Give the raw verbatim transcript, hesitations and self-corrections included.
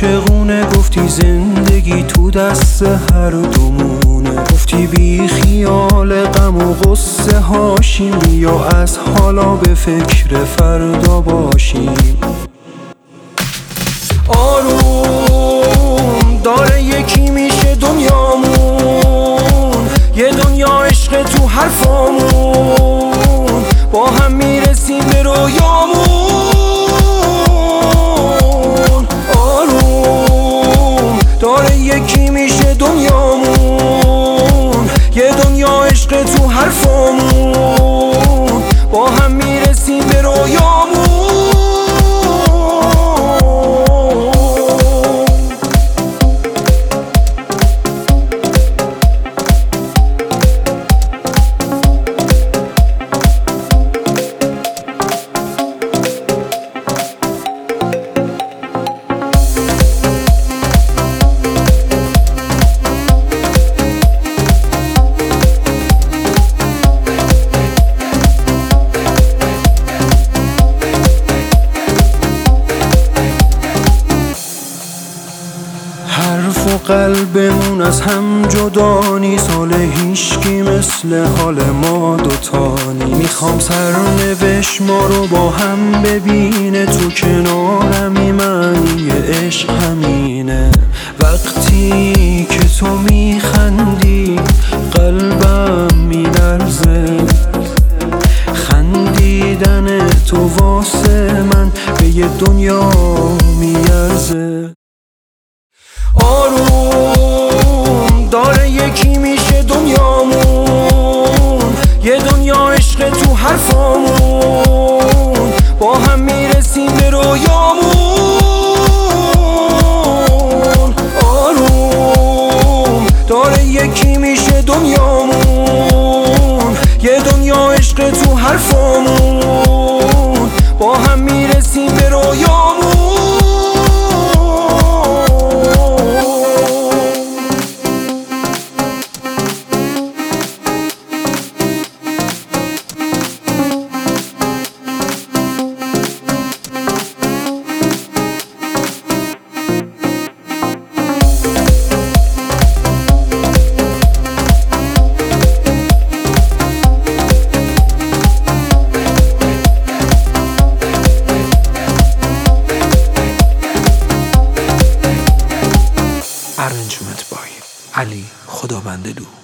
عاشقونه، گفتی زندگی تو دست هر دومونه. گفتی بی خیال غم و غصه هاشیم، یا از حالا به فکر فردا باشیم. آروم داره یکی میشه دنیامون، یه دنیا عشق تو حرفامون، با هم میرسیم به رویامون. آروم داره یکی میشه دنیامون، یه دنیا عشق تو حرفامون، با هم میرسیم به رویامون. حرف و قلبمون از هم جدا نیست، حال هیچکی مثل حال ما دوتانی. میخوام سرنوشت ما رو با هم ببینه، تو کنارمی معنی عشق همینه. وقتی که تو میخندی قلبم میلرزه، خندیدن تو واسه من به یه دنیا میارزه. آروم داره یکی میشه دنیامون، یه دنیا عشق تو حرفامون، با هم میرسیم به رویامون. آروم داره یکی میشه دنیامون، یه دنیا عشق تو حرفامون، با هم میرسیم به رویامون. Arrangement by علی خداوندلو.